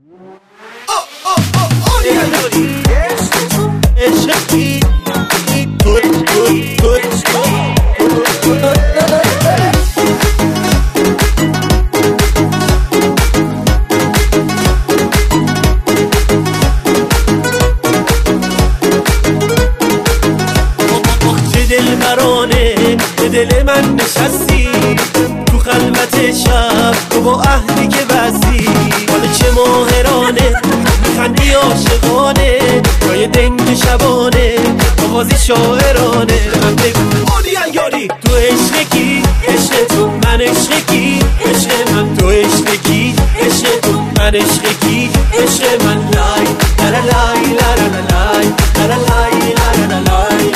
به دل من نشستی تو خلوت شب، تو با عهدی که بستی. حالا چه ماهرانه میخندی عاشقانه، جای دنگ شبانه آوازی شاعرانه. من بگو آدی یاری تو عشقی، عشق تو من عشقی، عشق من تو عشقی، عشق تو من عشقی، عشق من لای لا لای لا لا لای لا لای لا لا لای.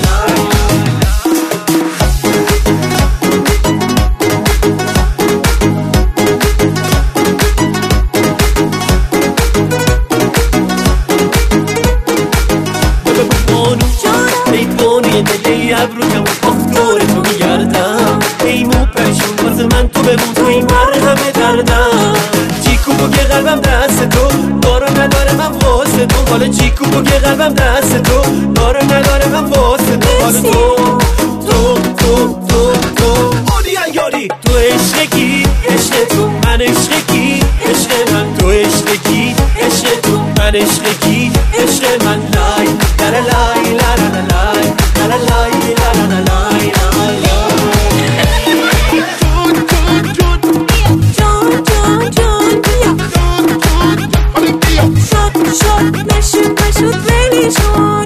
ای ابرویم دور تو میگردم، ای مو پریشون واسه من تو بمون، تو این مرهم دردم. جیکو بو که قلبم دست تو دارو نداره من واسه تو، حالا جیکو بو که قلبم دست تو دارو نداره من واسه تو. حالا تو آدی یاری تو عشقی، عشق تو من عشقی، عشق من تو عشقی، عشق تو من عشقی، عشق من لای لا لای لا لا لای لا لای لا لا لای. نشود ولی شد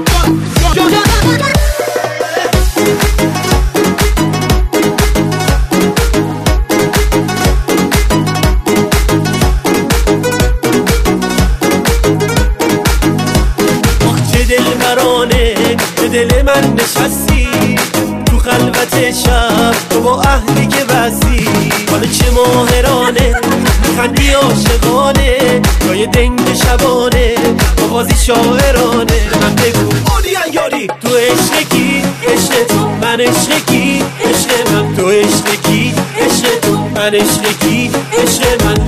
به دل من نشستی تو خلوت شب، تو با عهدی که بستی. حالا چه ماهرانه میخندی عاشقانه، جای دنگ شبانه آوازی شاعرانه. من بگو آدی یاری تو عشقی، عشق تو من عشقی، عشق من تو عشقی، عشق تو من عشقی، عشق من